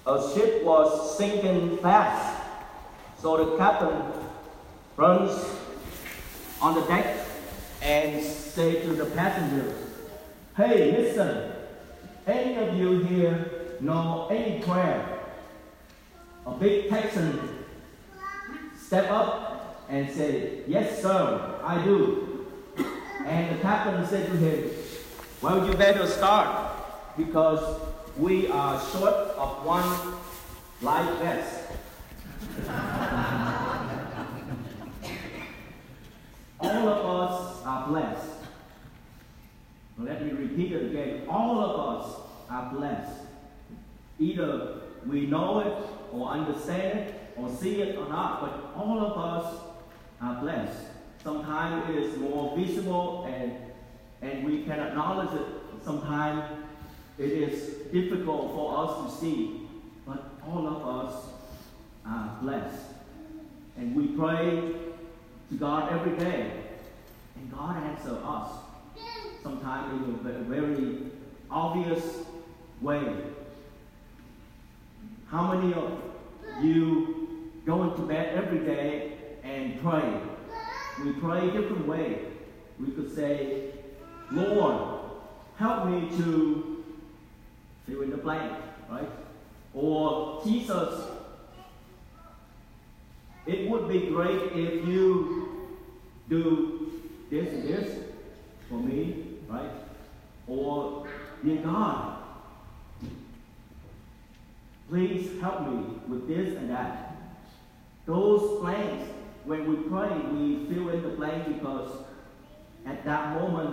a ship was sinking fast. So the captain runs on the deck and say to the passengers, "Hey, listen, any of you here know any prayer?" A big Texan step up and say, "Yes, sir, I do." And the captain said to him, "Well, you better start, because we are short of one life vest." All of us are blessed. Let me repeat it again. All of us are blessed. Either we know it or understand it or see it or not, but all of us are blessed. Sometimes it is more visible and we can acknowledge it. Sometimes it is difficult for us to see, but all of us are blessed. And we pray to God every day, and God answers us, sometimes in a very obvious way. How many of you go into bed every day and pray? We pray different ways. We could say, "Lord, help me to fill in the blank," right? Or, "Jesus, it would be great if you do this and this for me," right? Or, "Dear God, please help me with this and that." Those blanks, when we pray, we fill in the blank because at that moment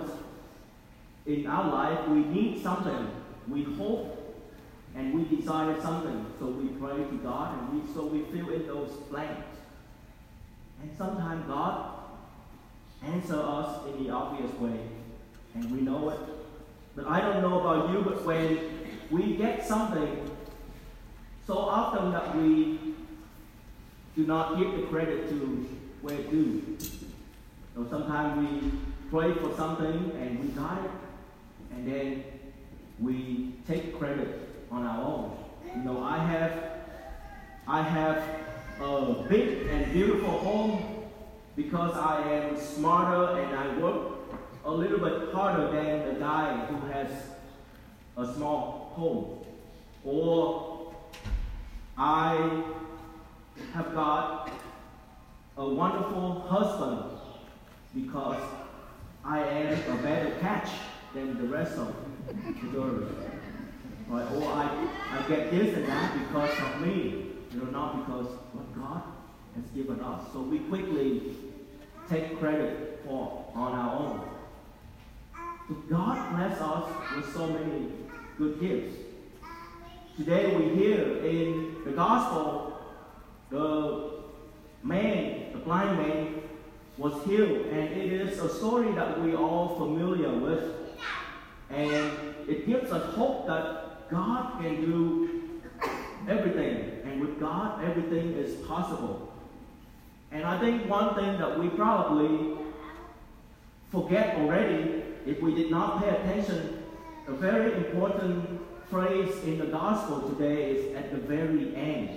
in our life, we need something. We hope and we desire something. So we pray to God and we fill in those blanks. And sometimes God answers us in the obvious way, and we know it. But I don't know about you, but when we get something, so often that we do not give the credit to where it's due. So sometimes we pray for something and we got it, and then we take credit on our own. You know, I have a big and beautiful home because I am smarter and I work a little bit harder than the guy who has a small home. Or I have got a wonderful husband because I am a better catch than the rest of the girls. Right? Or I get this and that because of me, not because what God has given us. So we quickly take credit on our own. But God bless us with so many good gifts. Today we hear in the gospel, the blind man was healed, and it is a story that we are all familiar with. And it gives us hope that God can do everything, and with God, everything is possible. And I think one thing that we probably forget already, if we did not pay attention, a very important phrase in the gospel today is at the very end.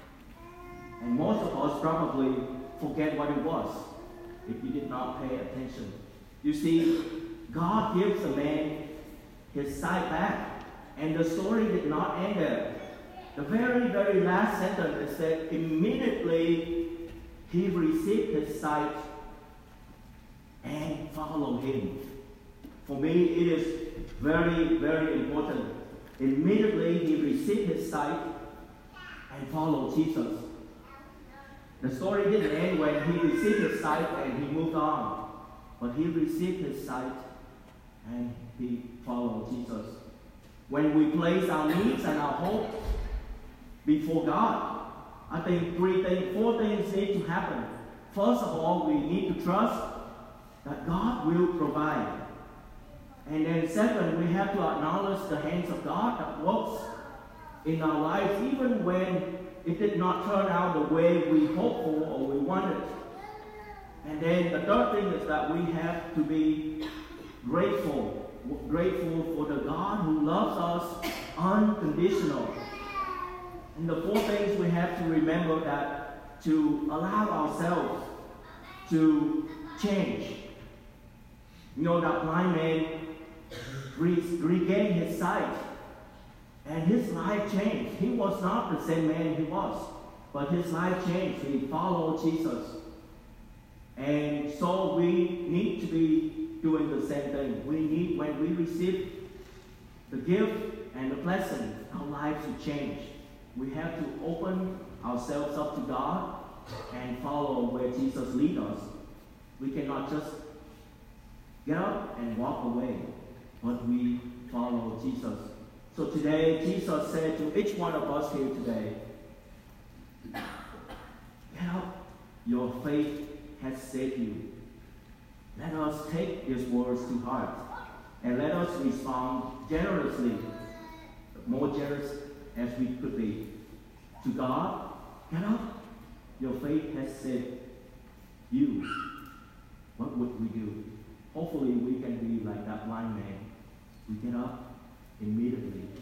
And most of us probably forget what it was if you did not pay attention. You see, God gives a man his sight back, and the story did not end there. The very, very last sentence is that immediately he received his sight and followed him. For me, it is very, very important. Immediately he received his sight and followed Jesus. The story didn't end when he received his sight and he moved on. But he received his sight and he followed Jesus. When we place our needs and our hope before God, I think four things need to happen. First of all, we need to trust that God will provide. And then second, we have to acknowledge the hands of God that works in our lives, even when it did not turn out the way we hoped for or we wanted. And then the third thing is that we have to be grateful for the God who loves us unconditional. And the four things we have to remember that to allow ourselves to change. You know, that blind man regained his sight, and his life changed. He was not the same man he was, but his life changed. He followed Jesus. And so we need to be doing the same thing. We need, when we receive the gift and the blessing, our lives will change. We have to open ourselves up to God and follow where Jesus leads us. We cannot just get up and walk away, but we follow Jesus. So today, Jesus said to each one of us here today, get up, your faith has saved you. Let us take these words to heart, and let us respond generously, more generous as we could be. To God, get up, your faith has saved you. What would we do? Hopefully we can be like that blind man. We get up immediately